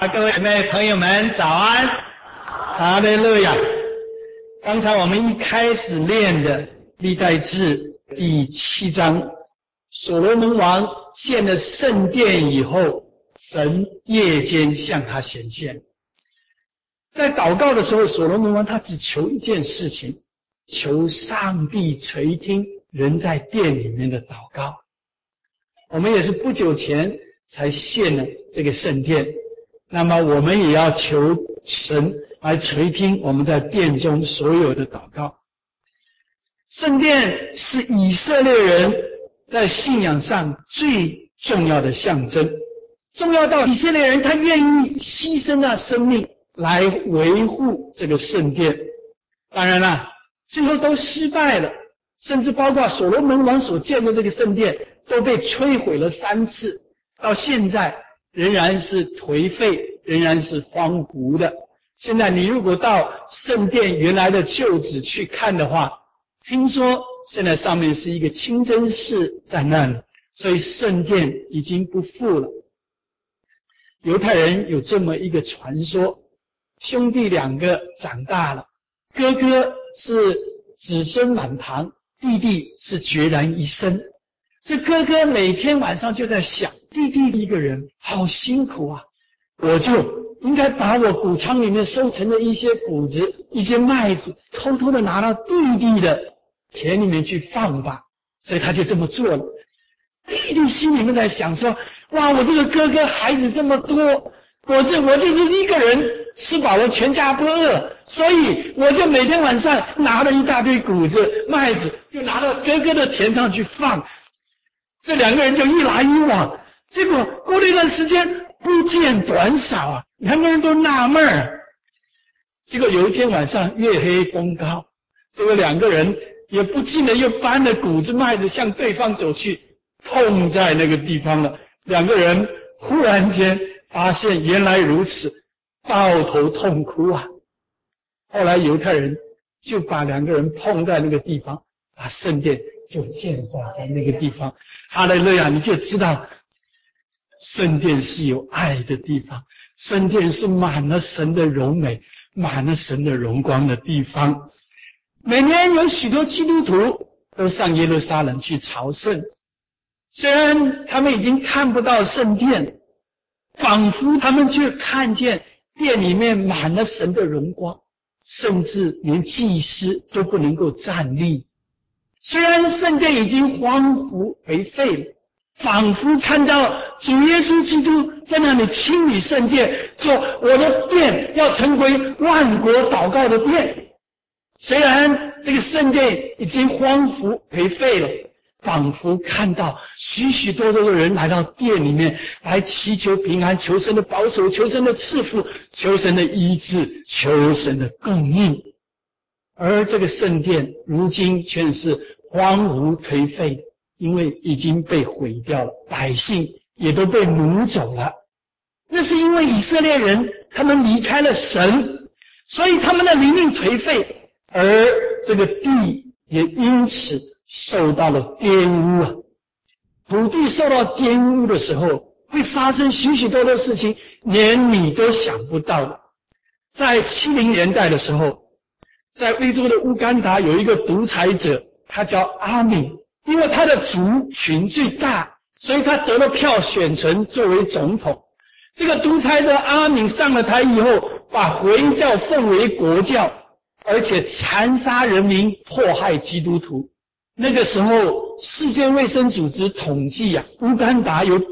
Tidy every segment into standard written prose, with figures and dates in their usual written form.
各位姐妹朋友们早安，哈利路亚。刚才我们一开始练的历代志第7章，所罗门王建了圣殿以后，神夜间向他显现。在祷告的时候，所罗门王他只求一件事情，求上帝垂听人在殿里面的祷告。我们也是不久前才献了这个圣殿，那么我们也要求神来垂听我们在殿中所有的祷告。圣殿是以色列人在信仰上最重要的象征，重要到以色列人他愿意牺牲了生命来维护这个圣殿。当然了，最后都失败了，甚至包括所罗门王所建的这个圣殿都被摧毁了3次，到现在仍然是颓废，仍然是荒芜的。现在你如果到圣殿原来的旧址去看的话，听说现在上面是一个清真寺在那里，所以圣殿已经不复了。犹太人有这么一个传说，兄弟2个长大了，哥哥是子孙满堂，弟弟是孑然一身。这哥哥每天晚上就在想，弟弟一个人好辛苦啊，我就应该把我谷仓里面收成的一些谷子、一些麦子偷偷的拿到弟弟的田里面去放吧。所以他就这么做了。弟弟心里面在想说，哇，我这个哥哥孩子这么多，我就是一个人吃饱了全家不饿，所以我就每天晚上拿了一大堆谷子麦子，就拿到哥哥的田上去放。这2个人就一来一往，结果过了一段时间不见短少啊，2个人都纳闷儿。结果有一天晚上月黑风高，这个2个人也不禁的又搬了谷子麦子向对方走去，碰在那个地方了。2个人忽然间发现原来如此，抱头痛哭啊。后来犹太人就把2个人碰在那个地方，把圣殿就建在那个地方。哈利路亚，你就知道圣殿是有爱的地方，圣殿是满了神的荣美，满了神的荣光的地方。每年有许多基督徒都上耶路撒冷去朝圣，虽然他们已经看不到圣殿，仿佛他们却看见殿里面满了神的荣光，甚至连祭司都不能够站立。虽然圣殿已经荒芜颓废了，仿佛看到主耶稣基督在那里清理圣殿，说我的殿要成为万国祷告的殿。虽然这个圣殿已经荒芜颓废了，仿佛看到许许多多的人来到殿里面来祈求平安，求神的保守，求神的赐福，求神的医治，求神的供应。而这个圣殿如今却是荒芜颓废，因为已经被毁掉了，百姓也都被掳走了。那是因为以色列人他们离开了神，所以他们的灵命颓废，而这个地也因此受到了玷污啊。土地受到玷污的时候，会发生许许多多事情，连你都想不到的。在70年代的时候，在非洲的乌干达有一个独裁者，他叫阿敏，因为他的族群最大，所以他得了票选成作为总统。这个独裁者阿敏上了台以后，把回教奉为国教，而且残杀人民，迫害基督徒。那个时候世界卫生组织统计啊，乌干达有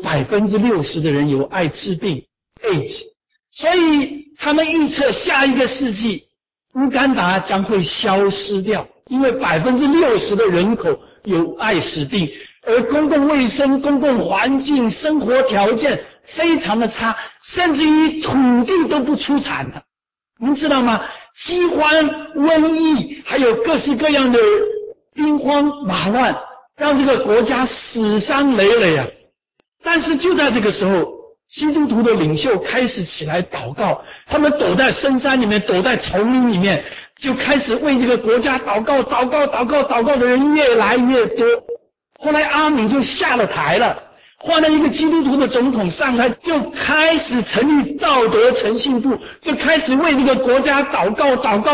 60% 的人有艾滋病 AIDS， 所以他们预测下一个世纪乌干达将会消失掉，因为 60% 的人口有艾滋病，而公共卫生、公共环境、生活条件非常的差，甚至于土地都不出产了。您知道吗？饥荒、瘟疫，还有各式各样的兵荒马乱，让这个国家死伤累累啊。但是就在这个时候，基督徒的领袖开始起来祷告，他们躲在深山里面，躲在丛林里面，就开始为这个国家祷告的人越来越多。后来阿敏就下了台了， 换了一个基督徒的总统上台，就开始成立道德诚信部，就开始为这个国家祷告。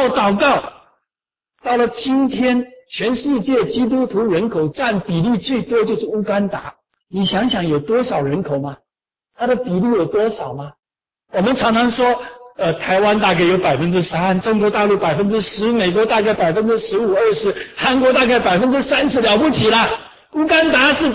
到了今天，全世界基督徒人口占比例最多就是乌干达，你想想有多少人口吗？它的比例有多少吗？我们常常说台湾大概有 3%， 中国大陆 10%， 美国大概 15-20%， 韩国大概 30%， 了不起了。乌干达是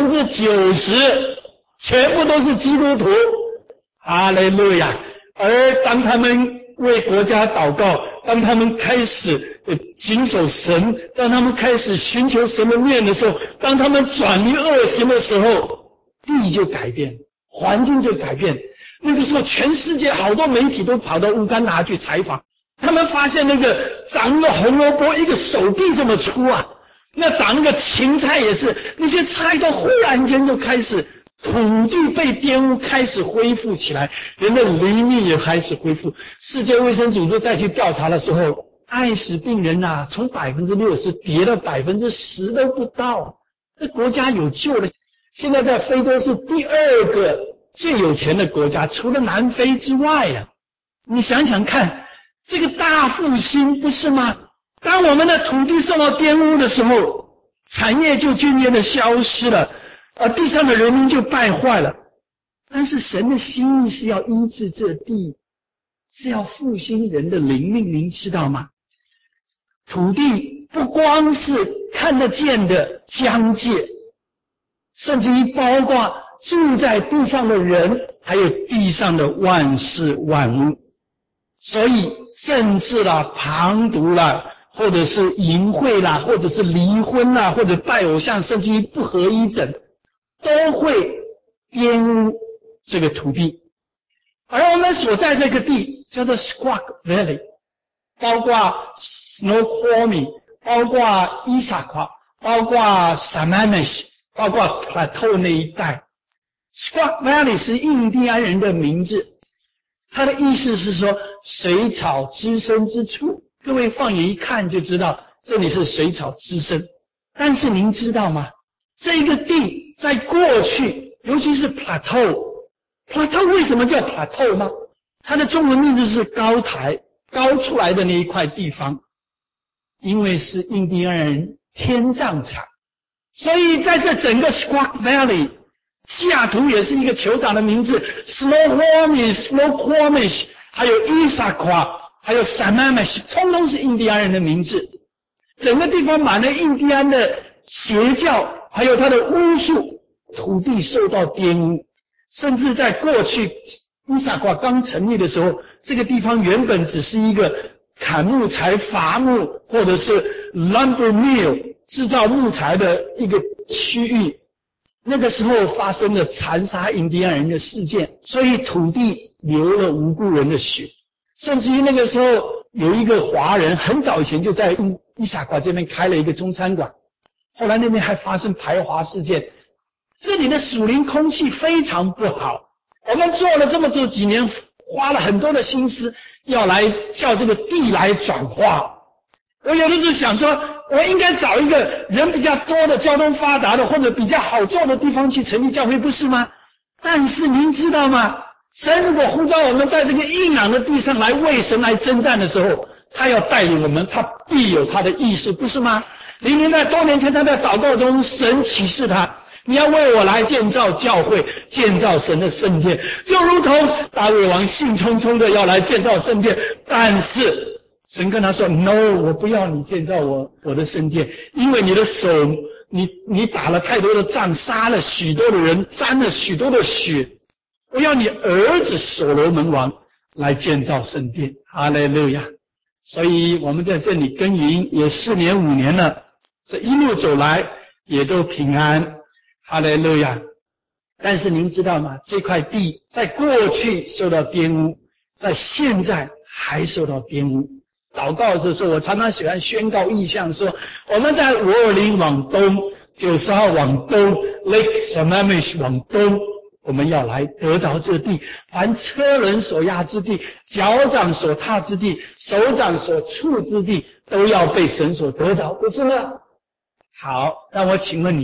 90%， 全部都是基督徒。哈利路亚。而当他们为国家祷告，当他们开始谨守神，当他们开始寻求神的面的时候，当他们转离恶行的时候，地就改变，环境就改变。那个时候全世界好多媒体都跑到乌干达去采访，他们发现那个长个红萝卜一个手臂这么粗啊，那长那个芹菜也是，那些菜都忽然间就开始土地被玷污，开始恢复起来，人的灵命也开始恢复。世界卫生组织再去调查的时候，爱死病人啊，从 60% 跌到 10% 都不到，这国家有救了。现在在非洲是第2个最有钱的国家，除了南非之外啊，你想想看，这个大复兴不是吗？当我们的土地受到玷污的时候，产业就渐渐的消失了，而地上的人民就败坏了。但是神的心意是要医治这地，是要复兴人的灵命，您知道吗？土地不光是看得见的疆界，甚至于包括住在地上的人，还有地上的万事万物。所以政治啦、旁读啦，或者是淫秽啦，或者是离婚啦，或者拜偶像，甚至于不合一等，都会玷污这个土地。而我们所在这个地叫做 Squak Valley， 包括 Snoqualmie， 包括伊萨夸，包括 Sammamish， 包括 Plateau 那一带。Squak Valley 是印第安人的名字，它的意思是说水草滋生之处。各位放眼一看就知道这里是水草滋生。但是您知道吗？这个地在过去，尤其是 Plateau 为什么叫 Plateau 呢？它的中文名字是高台，高出来的那一块地方，因为是印第安人天葬场，所以在这整个 Squak Valley， 西雅图也是一个酋长的名字 Snoqualmie， 还有 Issaquah， 还有 Sammamish， 通通是印第安人的名字。整个地方满了印第安的邪教，还有他的巫术，土地受到玷污。甚至在过去伊萨夸刚成立的时候，这个地方原本只是一个砍木材、伐木或者是 lumber mill 制造木材的一个区域。那个时候发生了残杀印第安人的事件，所以土地流了无辜人的血。甚至于那个时候有一个华人很早以前就在伊萨夸这边开了一个中餐馆，后来那边还发生排华事件。这里的属灵空气非常不好，我们做了这么多几年，花了很多的心思要来叫这个地来转化。我有的时候想说，我应该找一个人比较多的、交通发达的或者比较好做的地方去成立教会，不是吗？但是您知道吗？神如果呼召我们在这个硬朗的地上来为神来征战的时候，他要带领我们，他必有他的意思，不是吗？黎明在多年前他在祷告中，神启示他，你要为我来建造教会，建造神的圣殿，就如同大卫王兴冲冲的要来建造圣殿，但是神跟他说 No， 我不要你建造我的圣殿，因为你的手你打了太多的仗，杀了许多的人，沾了许多的血，我要你儿子所罗门王来建造圣殿。哈利路亚。所以我们在这里耕耘也4年5年了，这一路走来也都平安。哈利路亚。但是您知道吗？这块地在过去受到玷污，在现在还受到玷污。祷告的时候，我常常喜欢宣告意象说，我们在五二零往东，90号往东 ，Lake Sammamish 往东，我们要来得着这地，凡车轮所压之地，脚掌所踏之地，手掌所触之地，都要被神所得着，不是吗？好，让我请问你，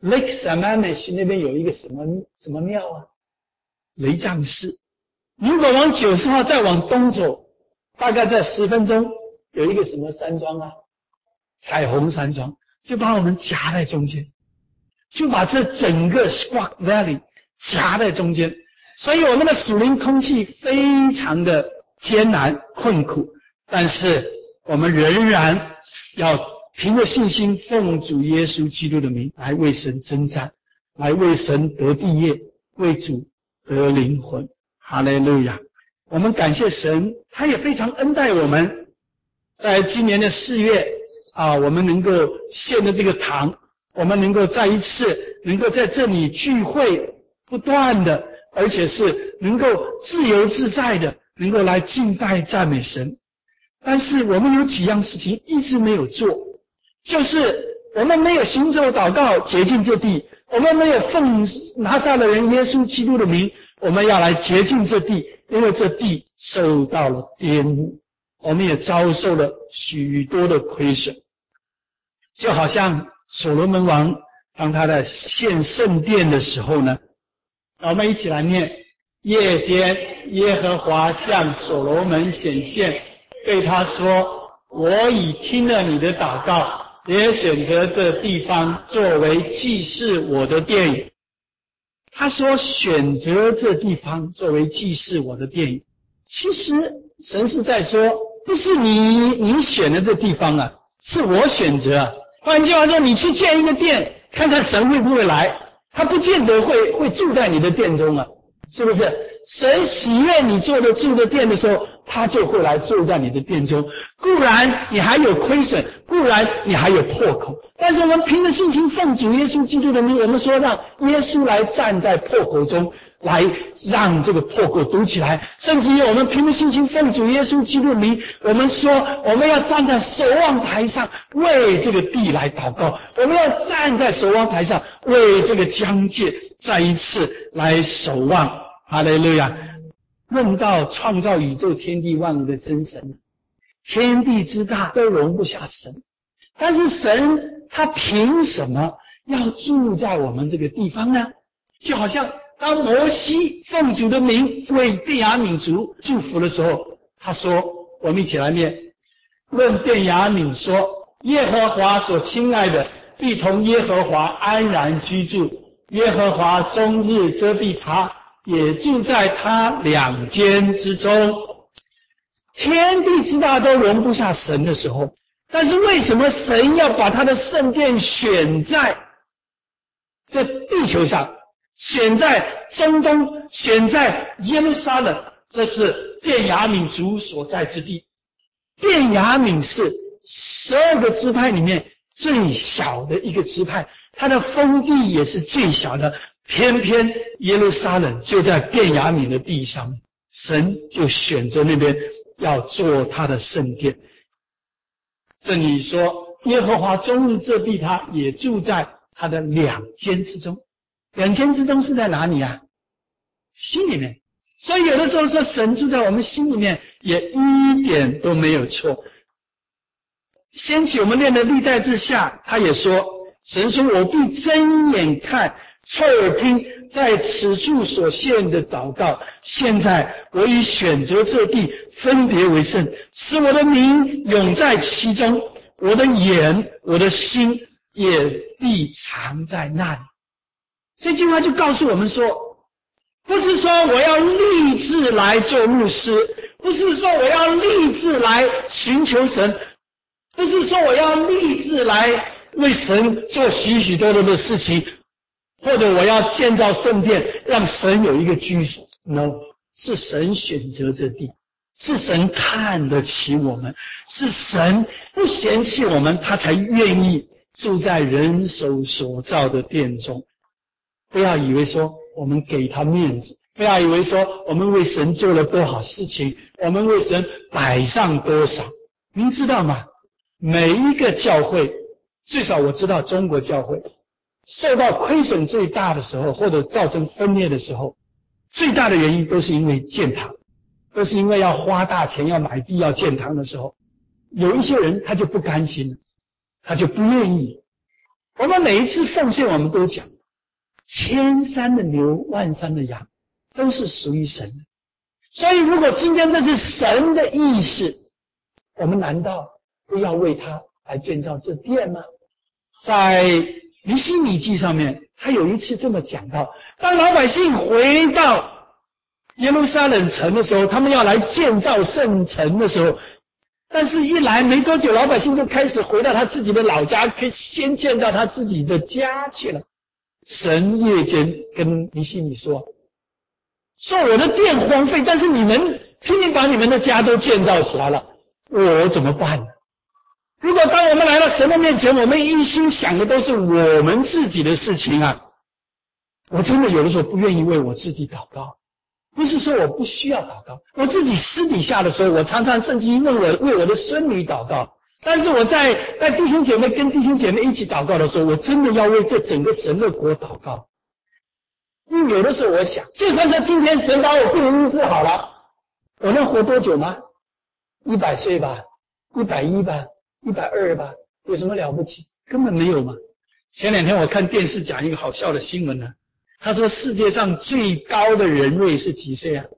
Lake Sammamish 那边有一个什么庙啊？雷藏寺。如果往90号再往东走，大概在10分钟有一个什么山庄啊？彩虹山庄，就把我们夹在中间，就把这整个 Squaw Valley 夹在中间，所以我们的属灵空气非常的艰难困苦，但是我们仍然要凭着信心奉主耶稣基督的名来为神征战，来为神得地业，为主得灵魂。哈利路亚！我们感谢神，他也非常恩待我们。在今年的4月我们能够献的这个堂，我们能够再一次能够在这里聚会，不断的，而且是能够自由自在的，能够来敬拜赞美神。但是我们有几样事情一直没有做，就是我们没有行走祷告洁净这地，我们没有奉拿撒勒人耶稣基督的名，我们要来洁净这地，因为这地受到了玷污，我们也遭受了许多的亏损。就好像所罗门王当他在献圣殿的时候呢，我们一起来念：夜间耶和华向所罗门显现，对他说，我已听了你的祷告，也选择这地方作为祭祀我的殿宇。他说选择这地方作为祭祀我的殿宇，其实神是在说，不是你选的这地方啊，是我选择啊。换句话说，你去建一个殿，看看神会不会来，他不见得会住在你的殿中啊，是不是？神喜悦你住的殿的时候，他就会来住在你的殿中。固然你还有亏损，固然你还有破口，但是我们凭着信心奉主耶稣基督的名，我们说让耶稣来站在破口中，来让这个破口堵起来。甚至于我们凭着信心奉主耶稣基督的名，我们说我们要站在守望台上为这个地来祷告，我们要站在守望台上为这个疆界再一次来守望。哈利路亚！论到创造宇宙天地万物的真神，天地之大都容不下神，但是神他凭什么要住在我们这个地方呢？就好像当摩西奉主的名为便雅悯族祝福的时候，他说，我们一起来念：论便雅悯说，耶和华所亲爱的必同耶和华安然居住，耶和华终日遮蔽他，也住在他两间之中。天地之大都容不下神的时候，但是为什么神要把他的圣殿选在这地球上，选在中东，选在耶路撒冷？这是便雅悯族所在之地。便雅悯是12个支派里面最小的一个支派，它的封地也是最小的，偏偏耶路撒冷就在便雅悯的地上，神就选择那边要做他的圣殿。这里说耶和华终日遮蔽他，也住在他的两间之中。两间之中是在哪里啊？心里面。所以有的时候说神住在我们心里面也一点都没有错。掀起我们念的历代志下，他也说，神说，我必睁眼看，侧耳听，在此处所献的祷告。现在我已选择这地，分别为圣，使我的名永在其中，我的眼我的心也必藏在那里。这句话就告诉我们说，不是说我要立志来做牧师，不是说我要立志来寻求神，不是说我要立志来为神做许许多多的事情，或者我要建造圣殿让神有一个居所。 No， 是神选择这地，是神看得起我们，是神不嫌弃我们，他才愿意住在人手所造的殿中。不要以为说我们给他面子，不要以为说我们为神做了多少事情，我们为神摆上多少。您知道吗？每一个教会，最少我知道中国教会受到亏损最大的时候，或者造成分裂的时候，最大的原因都是因为建堂，都是因为要花大钱要买地要建堂的时候，有一些人他就不甘心，他就不愿意。 我们每一次奉献，我们都讲，千山的牛，万山的羊，都是属于神的。所以如果今天这是神的意识，我们难道不要为他来建造这殿吗？在尼希米记上面，他有一次这么讲到，当老百姓回到耶路撒冷城的时候，他们要来建造圣城的时候，但是一来没多久，老百姓就开始回到他自己的老家，可以先建造他自己的家去了。神夜间跟尼希米说我的殿荒废，但是你们拼命把你们的家都建造起来了，我怎么办呢？如果当我们来到神的面前，我们一心想的都是我们自己的事情啊，我真的有的时候不愿意为我自己祷告。不是说我不需要祷告，我自己私底下的时候，我常常甚至为我的孙女祷告。但是我在弟兄姐妹跟弟兄姐妹一起祷告的时候，我真的要为这整个神的国祷告。因为有的时候我想，就算是今天神把我病医治好了，我能活多久吗？100岁吧，110吧，120吧，有什么了不起？根本没有嘛。前2天我看电视讲一个好笑的新闻呢，他说世界上最高的人类是几岁啊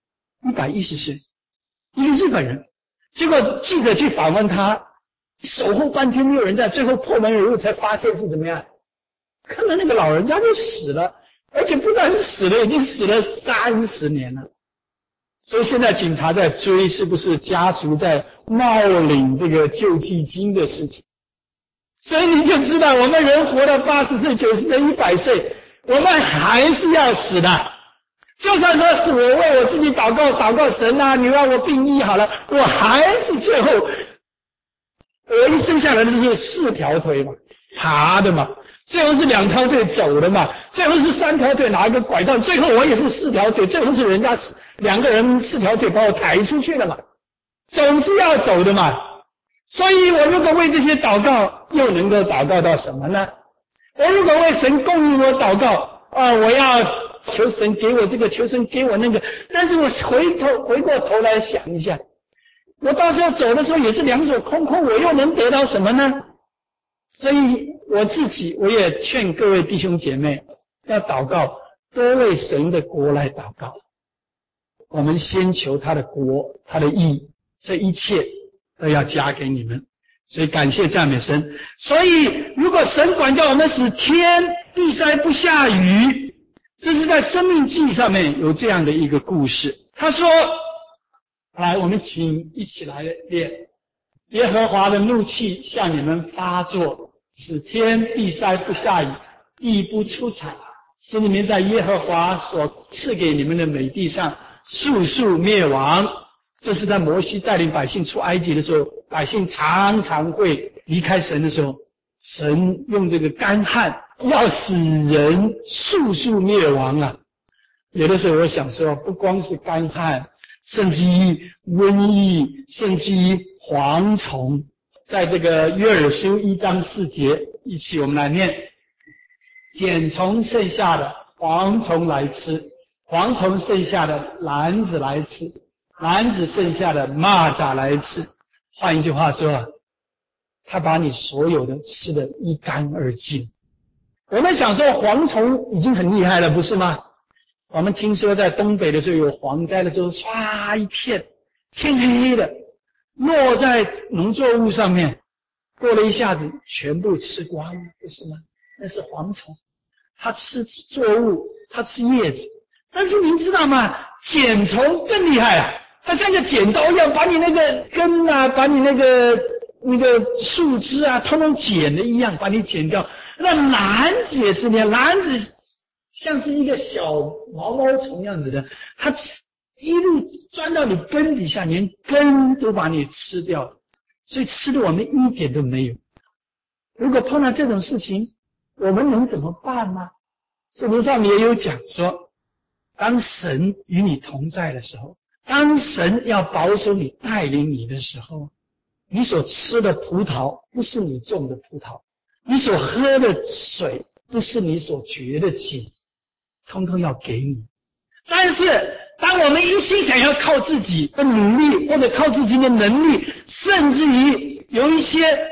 ？110岁，一个日本人。结果记者去访问他，守候半天没有人在，最后破门而入才发现是怎么样？看到那个老人家就死了，而且不但是死了，已经死了30年了。所以现在警察在追是不是家属在冒领这个救济金的事情。所以你就知道我们人活到80岁、90岁、100岁，我们还是要死的。就算说是我为我自己祷告神啊，你让我病医好了，我还是最后我一生下来的就是4条腿嘛，爬的嘛，最后是2条腿走的嘛，最后是3条腿拿一个拐杖，最后我也是4条腿，最后是人家2个人4条腿把我抬出去了嘛，总是要走的嘛。所以我如果为这些祷告，又能够祷告到什么呢？我如果为神供应我祷告我要求神给我这个，求神给我那个，但是我回过头来想一下，我到时候走的时候也是2手空空，我又能得到什么呢？所以我也劝各位弟兄姐妹要祷告，多为神的国来祷告。我们先求他的国，他的义，这一切都要加给你们。所以感谢赞美神。所以如果神管教我们使天地塞不下雨，这是在生命记上面有这样的一个故事。他说，来我们请一起来念，耶和华的怒气向你们发作，使天地塞不下雨，地不出产，使你们在耶和华所赐给你们的美地上速速灭亡。这是在摩西带领百姓出埃及的时候，百姓常常会离开神的时候，神用这个干旱要使人速速灭亡啊。有的时候我想说，不光是干旱，甚至于瘟疫，甚至于蝗虫。在这个约珥书1章4节，一起我们来念，茧虫剩下的蝗虫来吃，蝗虫剩下的篮子来吃，篮子剩下的蚂蚱来吃。换一句话说，他把你所有的吃得一干二净。我们想说蝗虫已经很厉害了，不是吗？我们听说在东北的时候有蝗灾的时候，唰一片天黑黑的落在农作物上面，过了一下子全部吃光了，不是吗？那是蝗虫，它吃作物，它吃叶子。但是您知道吗？茧虫更厉害啊，它像个剪刀一样，把你那个根啊，把你那个树枝啊，通通剪的一样，把你剪掉。那篮子也是那样，篮子像是一个小毛毛虫样子的，它一路钻到你根底下，连根都把你吃掉了，所以吃的我们一点都没有。如果碰到这种事情，我们能怎么办呢？圣经上面也有讲说，当神与你同在的时候，当神要保守你带领你的时候，你所吃的葡萄不是你种的葡萄，你所喝的水不是你所掘的井，通通要给你。但是当我们一心想要靠自己的努力，或者靠自己的能力，甚至于有一些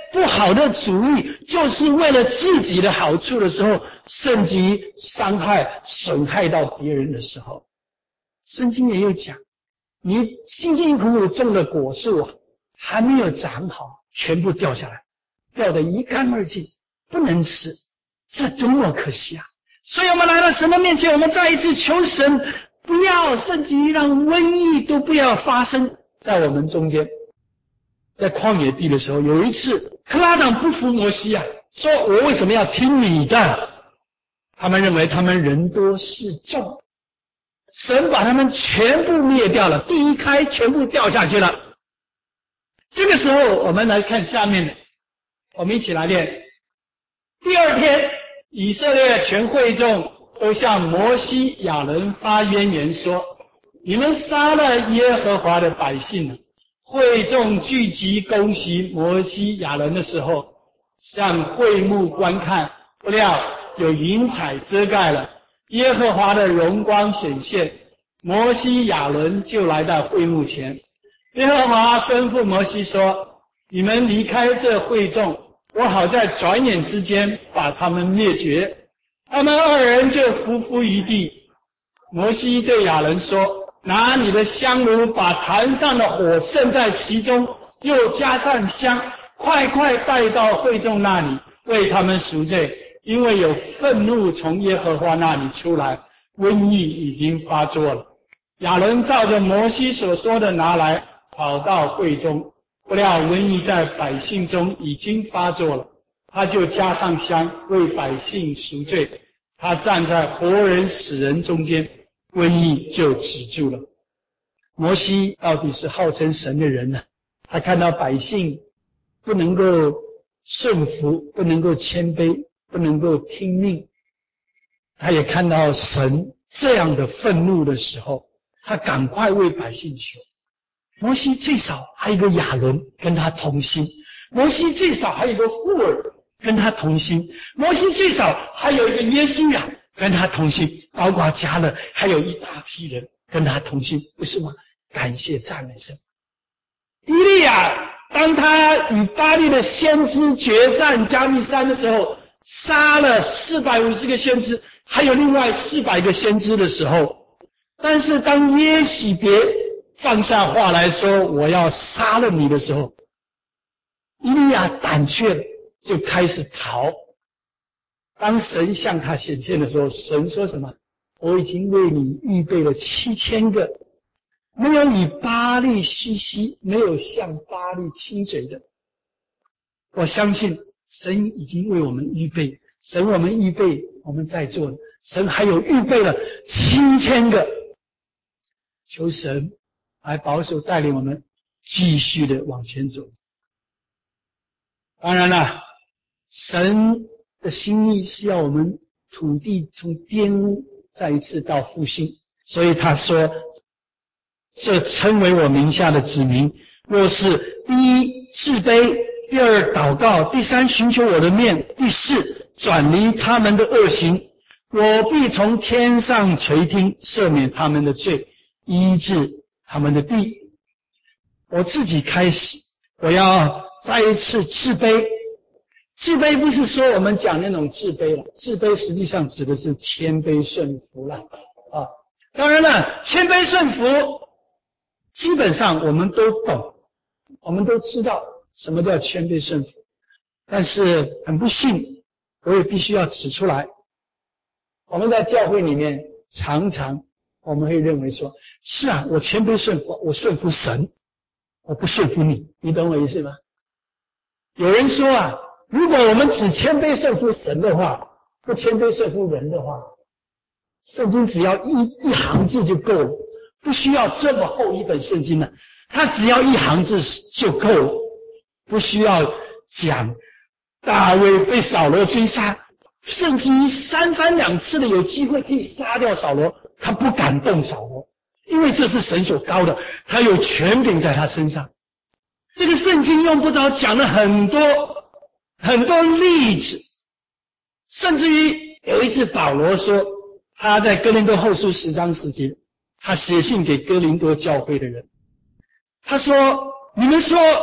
不好的主意，就是为了自己的好处的时候，甚至于伤害、损害到别人的时候，圣经也有讲，你辛辛苦苦种的果树啊，还没有长好，全部掉下来，掉得一干二净，不能吃，这多么可惜啊！所以我们来到神的面前，我们再一次求神，不要甚至于让瘟疫都不要发生在我们中间。在旷野地的时候，有一次克拉党不服摩西啊，说我为什么要听你的？他们认为他们人多势众，神把他们全部灭掉了，地一开全部掉下去了。这个时候我们来看下面的，我们一起来念。第二天，以色列全会众都向摩西亚伦发冤言说，你们杀了耶和华的百姓了。会众聚集攻击摩西亚伦的时候，向会幕观看，不料有云彩遮盖了，耶和华的荣光显现，摩西亚伦就来到会幕前。耶和华吩咐摩西说，你们离开这会众，我好在转眼之间把他们灭绝。他们二人就伏伏于地。摩西对亚伦说，拿你的香炉，把坛上的火盛在其中，又加上香，快快带到会众那里，为他们赎罪，因为有愤怒从耶和华那里出来，瘟疫已经发作了。亚伦照着摩西所说的拿来，跑到会中，不料瘟疫在百姓中已经发作了，他就加上香，为百姓赎罪。他站在活人死人中间，瘟疫就止住了。摩西到底是号称神的人呢，他看到百姓不能够顺服，不能够谦卑，不能够听命，他也看到神这样的愤怒的时候，他赶快为百姓求。摩西最少还有一个亚伦跟他同心，摩西最少还有一个户尔跟他同心，摩西最少还有一个约书亚跟他同心，包括加勒还有一大批人跟他同心，不是吗？感谢赞美神。以利亚当他与巴力的先知决战加密山的时候，杀了450个先知，还有另外400个先知的时候，但是当耶洗别放下话来说我要杀了你的时候，以利亚胆怯了，就开始逃。当神向他显现的时候，神说什么？我已经为你预备了7000个，没有你巴力西西，没有向巴力亲嘴的。我相信神已经为我们预备，神我们预备我们在座的，神还有预备了7000个。求神来保守带领我们继续的往前走。当然了，神的心意是要我们土地从玷污再一次到复兴，所以他说，这称为我名下的子民，若是第一自卑，第二祷告，第三寻求我的面，第四转离他们的恶行，我必从天上垂听，赦免他们的罪，医治他们的地。我自己开始，我要再一次自卑。自卑不是说我们讲那种自卑了，自卑实际上指的是谦卑顺服了啊。当然了，谦卑顺服基本上我们都懂，我们都知道什么叫谦卑顺服，但是很不幸，我也必须要指出来，我们在教会里面常常我们会认为说，是啊，我谦卑顺服，我顺服神，我不顺服你，你懂我意思吗？有人说啊，如果我们只谦卑顺服神的话，不谦卑顺服人的话，圣经只要一行字就够了，不需要这么厚一本圣经了，它只要一行字就够了，不需要讲大卫被扫罗追杀，甚至于3番2次的有机会可以杀掉扫罗，他不敢动扫罗，因为这是神所膏的，他有权柄在他身上。这个圣经用不着讲了很多例子，甚至于有一次保罗说，他在哥林多后书10章10节，他写信给哥林多教会的人，他说，你们说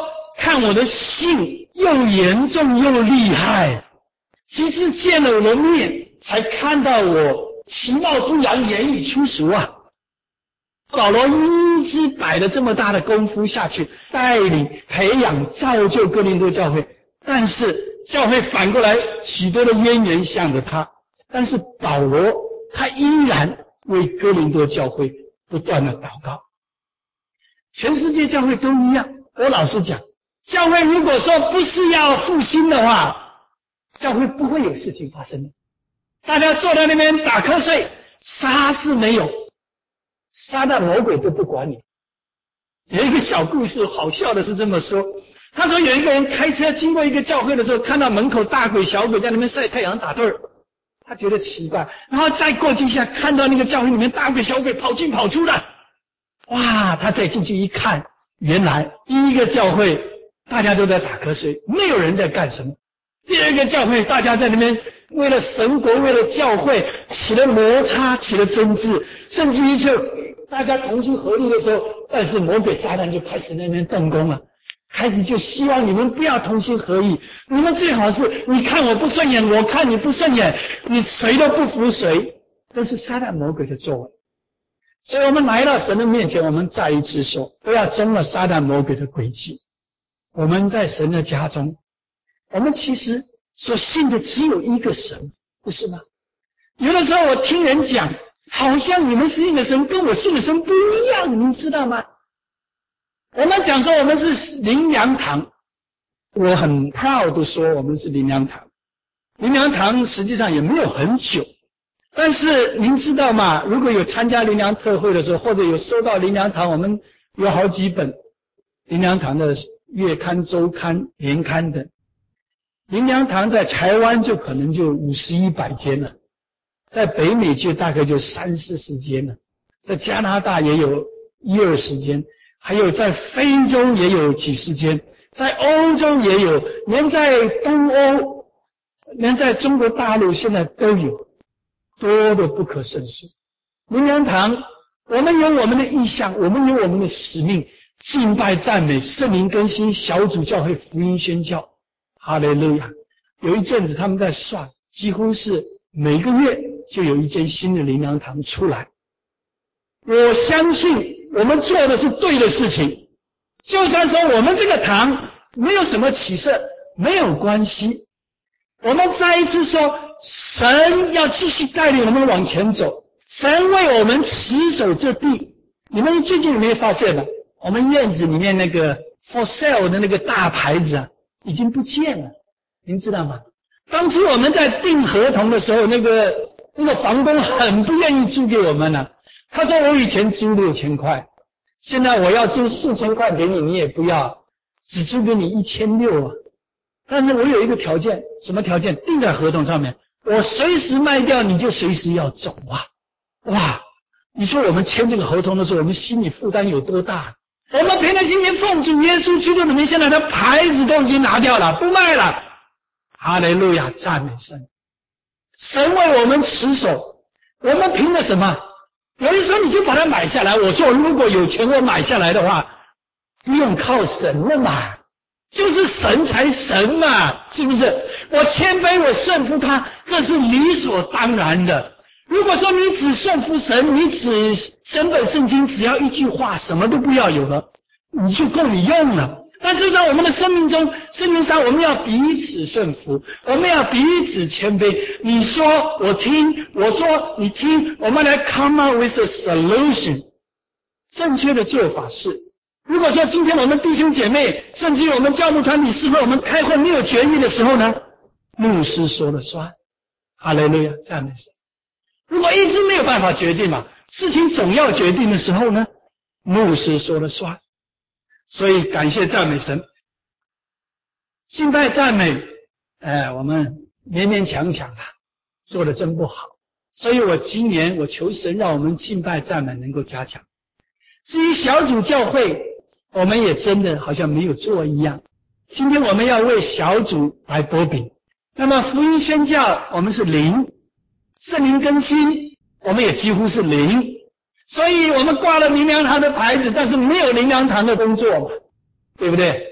看我的信又严重又厉害，及至见了我的面，才看到我其貌不扬，言语粗俗啊。保罗一直摆了这么大的功夫下去，带领、培养、造就哥林多教会，但是教会反过来许多的渊源向着他，但是保罗他依然为哥林多教会不断的祷告。全世界教会都一样，我老实讲，教会如果说不是要复兴的话，教会不会有事情发生的。大家坐在那边打瞌睡，啥事没有，撒旦魔鬼都不管你。有一个小故事，好笑的是这么说，他说有一个人开车经过一个教会的时候，看到门口大鬼小鬼在那边晒太阳打盹儿，他觉得奇怪，然后再过去一下，看到那个教会里面大鬼小鬼跑进跑出的，哇，他再进去一看，原来第一个教会大家都在打瞌睡，没有人在干什么。第二个教会大家在那边为了神国为了教会起了摩擦，起了争执，甚至于就大家同心合力的时候，但是魔鬼撒旦就开始在那边动工了，开始就希望你们不要同心合意，你们最好是你看我不顺眼，我看你不顺眼，你谁都不服谁，都是撒旦魔鬼的作为。所以我们来到神的面前，我们再一次说，不要中了撒旦魔鬼的诡计。我们在神的家中，我们其实所信的只有一个神，不是吗？有的时候我听人讲，好像你们信的神跟我信的神不一样，你知道吗？我们讲说我们是灵粮堂，我很 proud 地说我们是灵粮堂。灵粮堂实际上也没有很久，但是您知道吗？如果有参加灵粮特会的时候，或者有收到灵粮堂，我们有好几本灵粮堂的月刊、周刊、年刊的。灵粮堂在台湾就可能就50、100间了，在北美就大概就30、40间了，在加拿大也有10、20间，还有在非洲也有几十间，在欧洲也有，连在东欧，连在中国大陆现在都有，多的不可胜数。灵粮堂，我们有我们的意向，我们有我们的使命，敬拜赞美、圣灵更新、小组教会、福音宣教。哈利路亚！有一阵子他们在算，几乎是每个月就有一间新的灵粮堂出来。我相信我们做的是对的事情，就算说我们这个堂没有什么起色，没有关系。我们再一次说，神要继续带领我们往前走，神为我们持守这地。你们最近有没有发现呢？我们院子里面那个 for sale 的那个大牌子啊，已经不见了，您知道吗？当初我们在订合同的时候，那个房东很不愿意租给我们了。他说我以前租6000块，现在我要租4000块给你，你也不要，只租给你1600啊。但是我有一个条件，什么条件？定在合同上面，我随时卖掉你就随时要走啊！哇，你说我们签这个合同的时候，我们心里负担有多大？我们凭着信心奉主耶稣基督的名，现在的牌子都已经拿掉了，不卖了。哈利路亚，赞美神！神为我们持守，我们凭着什么？有的时候你就把它买下来。我说如果有钱我买下来的话，不用靠神了嘛，就是神才神嘛，是不是？我谦卑，我顺服他，这是理所当然的。如果说你只顺服神，你只整本圣经只要一句话，什么都不要有了，你就够你用了。但是在我们的生命中，生命上我们要彼此顺服，我们要彼此谦卑。你说我听，我说你听，我们来 come up with a solution。正确的做法是，如果说今天我们弟兄姐妹，甚至于我们教牧团体是和我们开会没有决议的时候呢，牧师说了算。哈利路亚，赞美神。如果一直没有办法决定嘛，事情总要决定的时候呢，牧师说了算。所以感谢赞美神，敬拜赞美，我们勉勉强强啊，做得真不好。所以我今年我求神让我们敬拜赞美能够加强。至于小组教会，我们也真的好像没有做一样。今天我们要为小组来拨饼。那么福音宣教我们是0，圣灵更新我们也几乎是0。所以我们挂了灵粮堂的牌子，但是没有灵粮堂的工作嘛，对不对？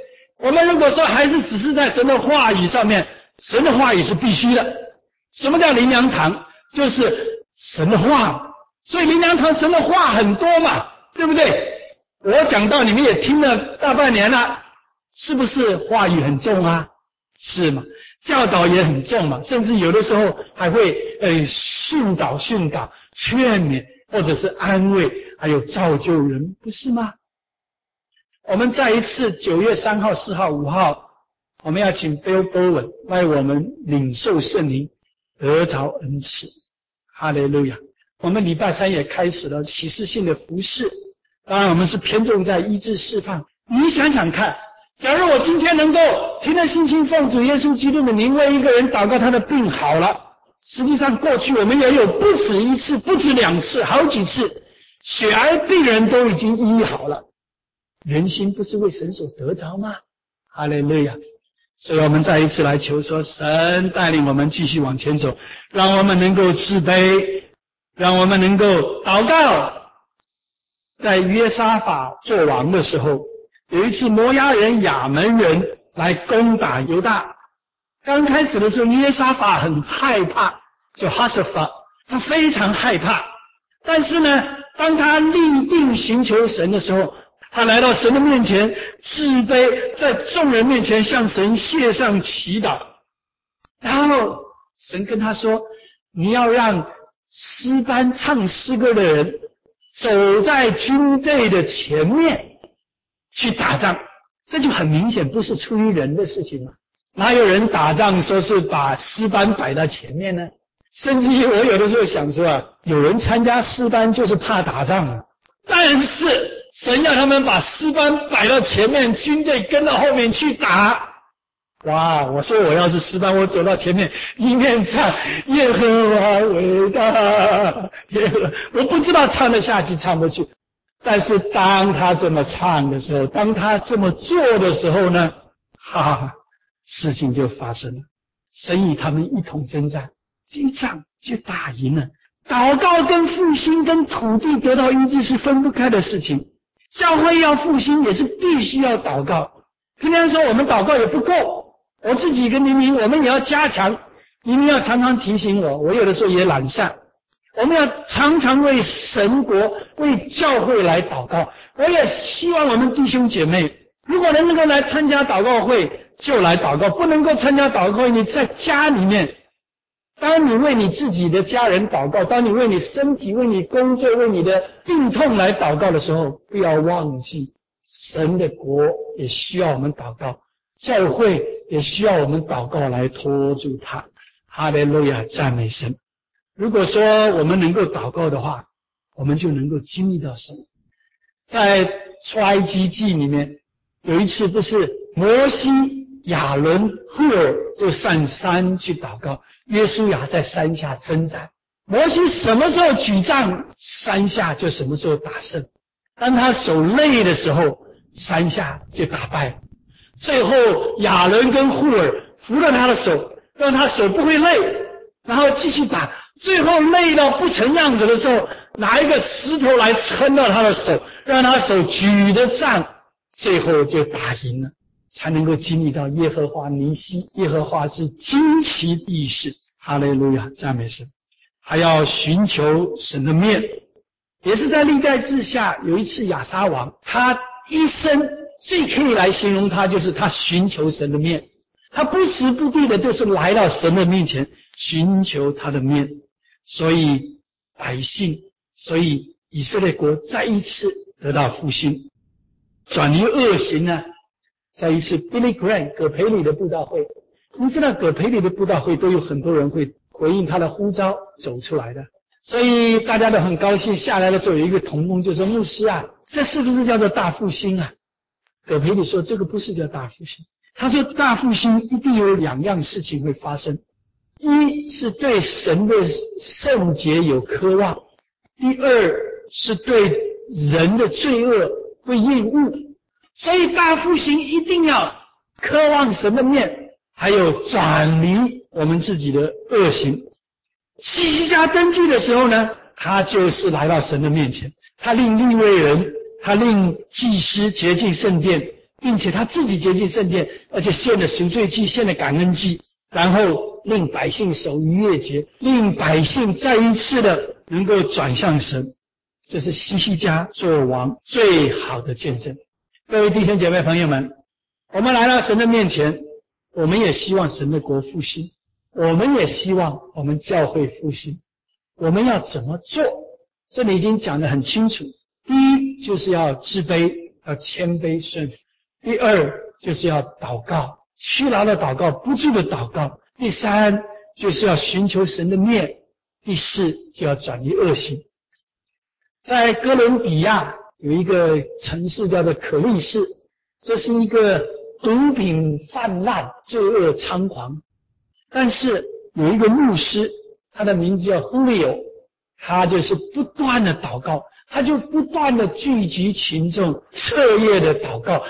我们如果说还是只是在神的话语上面，神的话语是必须的。什么叫灵粮堂？就是神的话，所以灵粮堂神的话很多嘛，对不对？我讲到你们也听了大半年了，是不是话语很重啊？是嘛？教导也很重嘛，甚至有的时候还会训导、劝勉，或者是安慰，还有造就人，不是吗？我们再一次9月3号、4号、5号，我们要请 Bill Bowen 为我们领受圣灵，得着恩赐。哈利路亚！我们礼拜3也开始了启示性的服事，当然我们是偏重在医治释放。你想想看，假如我今天能够凭着信心奉主耶稣基督的名为一个人祷告，他的病好了，实际上过去我们也有不止一次、不止2次、好几次，血癌病人都已经医好了。人心不是为神所得着吗？哈利路亚！所以我们再一次来求说，神带领我们继续往前走，让我们能够自卑，让我们能够祷告。在约沙法做王的时候，有一次摩押人、亚门人来攻打犹大。刚开始的时候，约沙法很害怕，就哈瑟法，他非常害怕。但是呢，当他立定寻求神的时候，他来到神的面前，自卑，在众人面前向神献上祈祷。然后神跟他说，你要让诗班唱诗歌的人走在军队的前面去打仗。这就很明显不是出于人的事情嘛，哪有人打仗说是把诗班摆到前面呢？甚至于我有的时候想说啊，有人参加诗班就是怕打仗啊。但是神要他们把诗班摆到前面，军队跟到后面去打。哇！我说我要是诗班，我走到前面一面唱耶和华伟大，我不知道唱得下去唱不去。但是当他这么唱的时候，当他这么做的时候呢，事情就发生了。神与他们一同征战，这一仗就打赢了。祷告跟复兴跟土地得到医治是分不开的事情。教会要复兴也是必须要祷告。平常说我们祷告也不够，我自己跟明明我们也要加强。明明要常常提醒我有的时候也懒散。我们要常常为神国、为教会来祷告。我也希望我们弟兄姐妹，如果能够来参加祷告会就来祷告，不能够参加祷告会，你在家里面，当你为你自己的家人祷告，当你为你身体、为你工作、为你的病痛来祷告的时候，不要忘记神的国也需要我们祷告，教会也需要我们祷告来托住他。哈利路亚，赞美神。如果说我们能够祷告的话，我们就能够经历到神。在出埃及记里面有一次，不是摩西、亚伦、户尔就上山去祷告，约书亚在山下征战。摩西什么时候举杖，山下就什么时候打胜。当他手累的时候，山下就打败。最后亚伦跟户尔扶了他的手，让他手不会累，然后继续打。最后累到不成样子的时候，拿一个石头来撑到他的手，让他手举着杖，最后就打赢了，才能够经历到耶和华尼西。耶和华是惊奇异事。哈利路亚，赞美神。还要寻求神的面，也是在历代志下有一次亚撒王，他一生最可以来形容他，就是他寻求神的面，他不时不地的就是来到神的面前寻求他的面。所以百姓，所以以色列国再一次得到复兴，转移恶行呢。在一次 Billy Graham 葛培理的布道会，你知道葛培理的布道会都有很多人会回应他的呼召走出来的，所以大家都很高兴。下来的时候有一个同工就说，牧师啊，这是不是叫做大复兴啊？葛培理说，这个不是叫大复兴。他说大复兴一定有2样事情会发生，一是对神的圣洁有渴望，第二是对人的罪恶会厌恶。所以大复兴一定要渴望神的面，还有转离我们自己的恶行。希西家登基的时候呢，他就是来到神的面前，他令利未人，他令祭司洁净圣殿， 并且他自己洁净圣殿，而且献了赎罪祭，献了感恩祭，然后令百姓守逾越节，令百姓再一次的能够转向神。这是希西家做王最好的见证。各位弟兄姐妹朋友们，我们来到神的面前，我们也希望神的国复兴，我们也希望我们教会复兴。我们要怎么做？这里已经讲得很清楚。第一，就是要自卑，要谦卑顺服；第二，就是要祷告，屈劳的祷告，不住的祷告；第三，就是要寻求神的面；第四，就要转移恶行。在哥伦比亚有一个城市叫做可利市，这是一个毒品泛滥、罪恶猖狂。但是有一个牧师，他的名字叫 Julio， 他就是不断的祷告，他就不断的聚集群众，彻夜的祷告，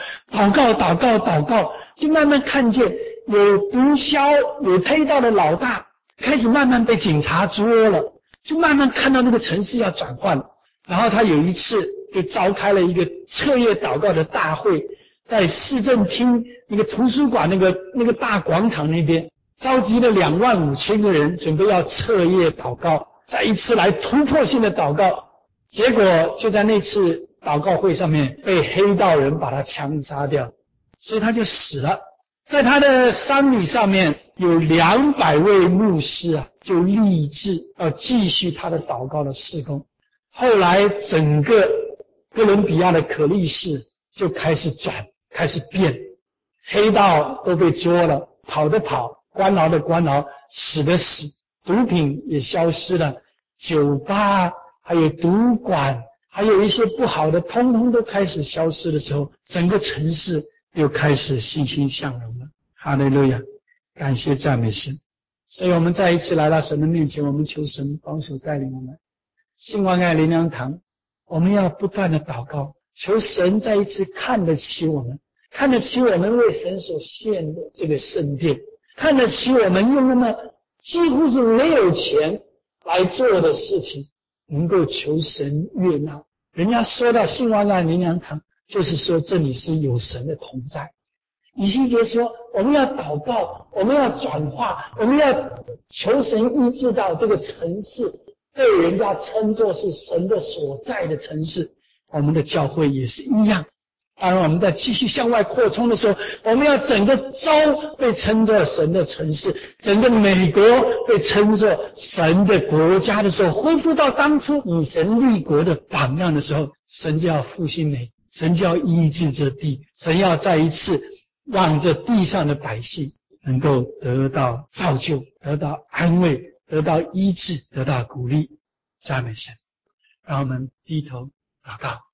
就慢慢看见有毒枭、有黑道的老大开始慢慢被警察捉了，就慢慢看到那个城市要转换了。然后他有一次就召开了一个彻夜祷告的大会，在市政厅那个图书馆那个大广场那边，召集了25000个人，准备要彻夜祷告，再一次来突破性的祷告。结果就在那次祷告会上面被黑道人把他枪杀掉，所以他就死了。在他的丧礼上面有200位牧师就立志要继续他的祷告的事工。后来整个哥伦比亚的可利市就开始转，开始变，黑道都被捉了，跑的跑，关牢的关牢，死的死，毒品也消失了，酒吧还有赌馆还有一些不好的通通都开始消失的时候，整个城市又开始欣欣向荣了。哈利路亚，感谢赞美神。所以我们再一次来到神的面前，我们求神帮手带领我们。新万爱灵粮堂，我们要不断的祷告，求神再一次看得起我们，看得起我们为神所献的这个圣殿，看得起我们用那么几乎是没有钱来做的事情，能够求神悦纳。人家说到新万爱灵粮堂，就是说这里是有神的同在。以西结说，我们要祷告，我们要转化，我们要求神医治到这个城市被人家称作是神的所在的城市。我们的教会也是一样。当然我们在继续向外扩充的时候，我们要整个州被称作神的城市，整个美国被称作神的国家的时候，恢复到当初以神立国的榜样的时候，神就要复兴美，神就要医治这地，神要再一次让这地上的百姓能够得到造就，得到安慰，得到医治，得到鼓励。赞美神。让我们低头祷告。